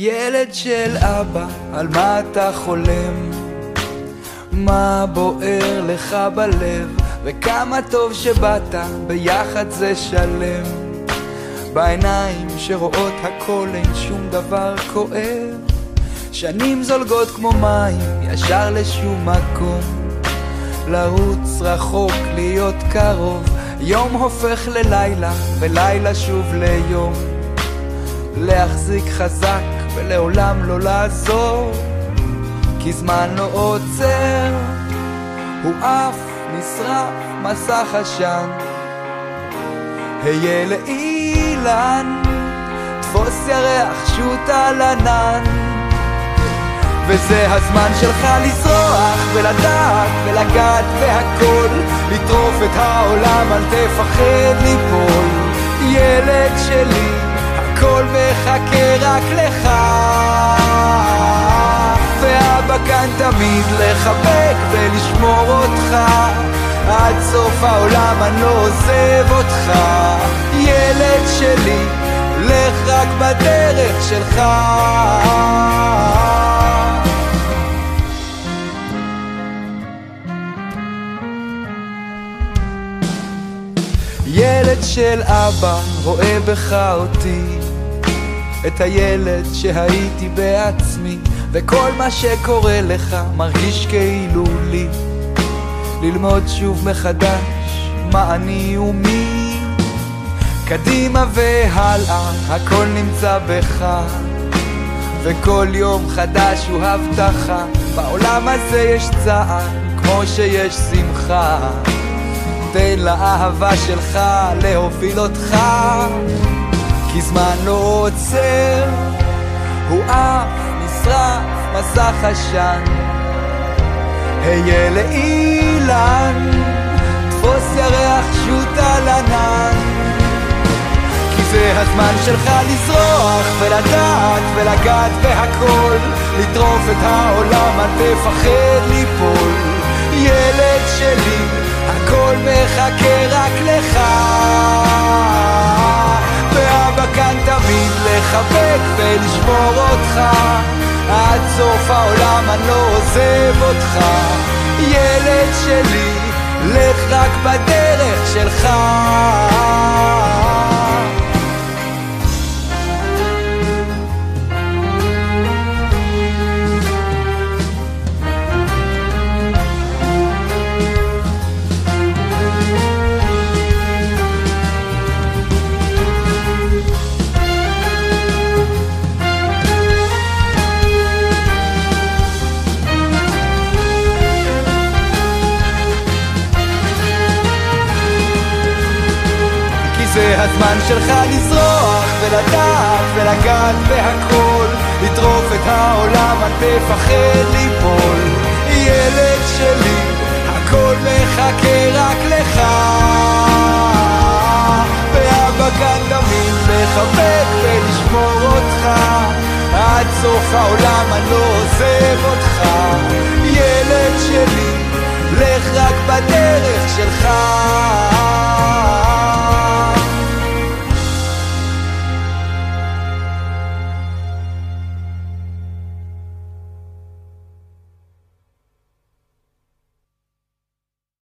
ילד של אבא, על מה אתה חולם? מה בוער לך בלב? וכמה טוב שבאת, ביחד זה שלם. בעיניים שרואות הכל אין שום דבר כואב. שנים זולגות כמו מים, ישר לשום מקום. לרוץ רחוק, להיות קרוב. יום הופך ללילה, ולילה שוב ליום. להחזיק חזק ולעולם לא לעזור, כי זמן לא עוצר, הוא אף נשרף מסך עשן. היה לאילן, תפוס ירח, שוט על ענן. וזה הזמן שלך לזרוח ולדעת ולגעת בהכל, לטרוף את העולם, אל תפחד ליפול. ילד שלי, הכל מחכה רק לך, ואבא כאן תמיד לחבק ולשמור אותך. עד סוף העולם אני לא עוזב אותך. ילד שלי, לך רק בדרך שלך. ילד של אבא רואה בך אותי, את הילד שהייתי בעצמי, וכל מה שקורה לך מרגיש כאילו לי. ללמוד שוב מחדש מה אני ומי, קדימה והלאה הכל נמצא בך, וכל יום חדש הוא הבטחה. בעולם הזה יש צער כמו שיש שמחה, תן לאהבה שלך להוביל אותך, כי זמן לא עוצר, הוא אף נשרף מסך עשן. היה לאילן, תפוס ירח, שוט על ענן. כי זה הזמן שלך לזרוח ולדעת ולגעת בהכל, לטרוף את העולם, אל תפחד ליפול. ילד שלי, הכל מחכה רק לך, ואבא כאן תמיד לחבק ולשמור אותך. עד סוף העולם אני לא עוזב אותך. ילד שלי, לך רק בדרך שלך. זה הזמן שלך לזרוח ולדעת ולגעת בהכל, לטרוף את העולם, אל תפחד ליפול. ילד שלי, הכל מחכה רק לך, ואבא כאן תמיד לחבק ולשמור אותך. עד סוף העולם אני לא עוזב אותך. ילד שלי, לך רק בדרך שלך.